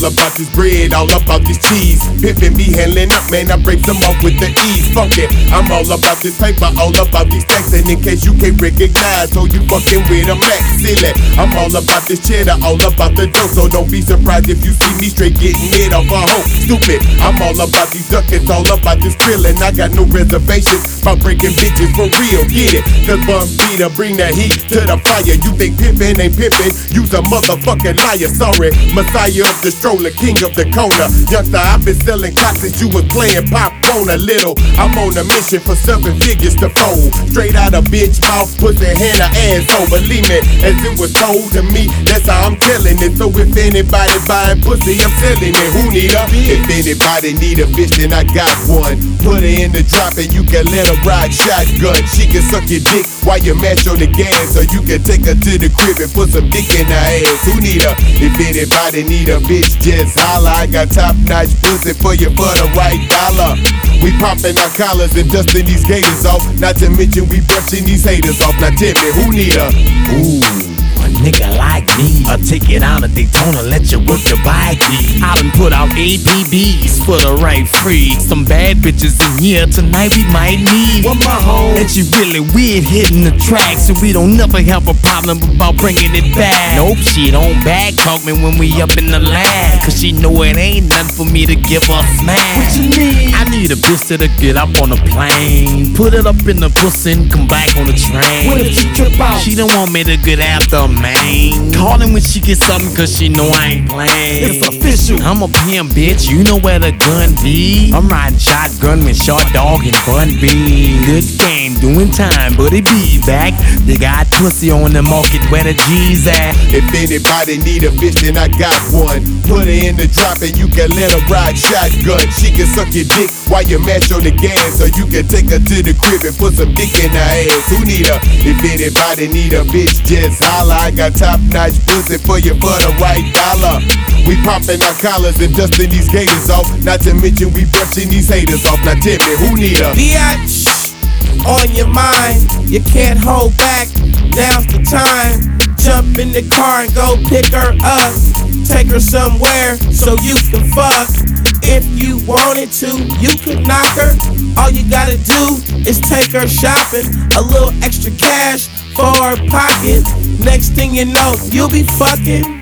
about this bread, all about this cheese. Pimpin' me handling up, man, I break them off with the ease. Fuck it, I'm all about this paper, all about these stacks. And in case you can't recognize, so you fucking with a Max Silly. I'm all about this cheddar, all about the dough. So don't be surprised if you see me straight getting hit off a hoe. Stupid, I'm all about these ducats, all about this grillin'. I got no reservations about breaking bitches for real, get it? Cause Bun Peter bring that heat to the fire. You think pimpin' ain't pimpin', you's a motherfucking liar. Sorry, Messiah of the stroller, king of the corner. Youngster, I've been selling cops since you was playing pop on a little. I'm on a mission for 7 figures to fold. Straight out of bitch mouth, pussy, hand, or asshole. Believe me, as it was told to me, that's how I'm telling it. So if anybody buying pussy, I'm selling it. Who need her? If anybody need a bitch, then I got one. Put her in the drop and you can let her ride shotgun. She can suck your dick while you mash on the gas, or you can take her to the crib and put some dick in her ass. Who need her? If anybody need a bitch, just holla. I got top-notch pussy for you for the right dollar. We popping our collars and dusting these gators off. Not to mention we brushing these haters off. Now tell me, who need her? Ooh, a nigga like me, I'll take it out of Daytona, let you work your bike. I done put out APBs for the right free. Some bad bitches in here tonight we might need. What my home? And she really weird hitting the track, so we don't never have a problem about bringing it back. Nope, she don't back talk me when we up in the lab, cause she know it ain't nothing for me to give her a smash. What you need? I need a bitch to get up on a plane, put it up in the pussy and come back on the train. What if she trip out? She don't want me to get after man. Callin' when she get something cause she know I ain't playing. It's official. I'm a pimp, bitch, you know where the gun be. I'm riding shotgun with Short Dog and Bun B. Good game, doing time, but it be back. They got pussy on the market where the G's at. If anybody need a bitch, then I got one. Put her in the drop and you can let her ride shotgun. She can suck your dick while you mash on the gas, or you can take her to the crib and put some dick in her ass. Who need her? If anybody need a bitch, just holla. I got top-notch pussy for you for the right dollar. We popping our collars and dusting these gators off. Not to mention we brushing these haters off. Now tell me, who need her? Biatch, on your mind, you can't hold back. Now's the time. Jump in the car and go pick her up. Take her somewhere so you can fuck. If you wanted to, you could knock her. All you gotta do is take her shopping. A little extra cash for her pocket. Next thing you know, you'll be fucking.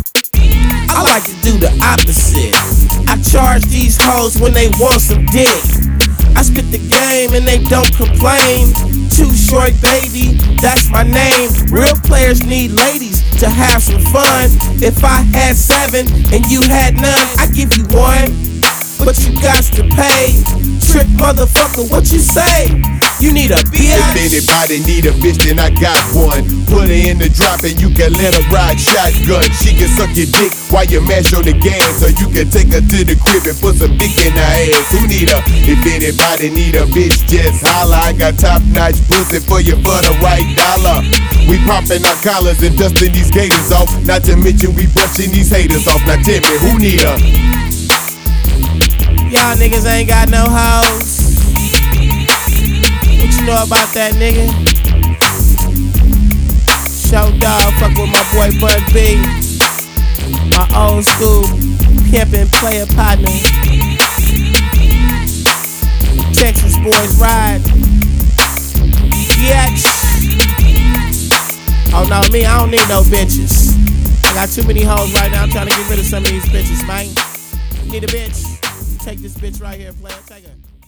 I like to do the opposite. I charge these hoes when they want some dick. I spit the game and they don't complain. Too Short baby, that's my name. Real players need ladies to have some fun. If I had 7 and you had none, I'd give you 1. But you got to pay. Trick motherfucker, what you say? You need a bitch. If anybody need a bitch, then I got one. Put her in the drop and you can let her ride shotgun. She can suck your dick while you mash on the gas, or you can take her to the crib and put some dick in her ass. Who need her? If anybody need a bitch, just holla. I got top-notch pussy for you for the right dollar. We popping our collars and dusting these gators off. Not to mention we brushing these haters off. Now tell me, who need her? Y'all niggas ain't got no hoes. What you know about that, nigga? Show dog, fuck with my boy Bun B. My old school pimpin' player partner. Texas boys ride. Yeah. Oh no, me, I don't need no bitches. I got too many hoes right now. I'm trying to get rid of some of these bitches, man. Need a bitch? Take this bitch right here, player. Take her.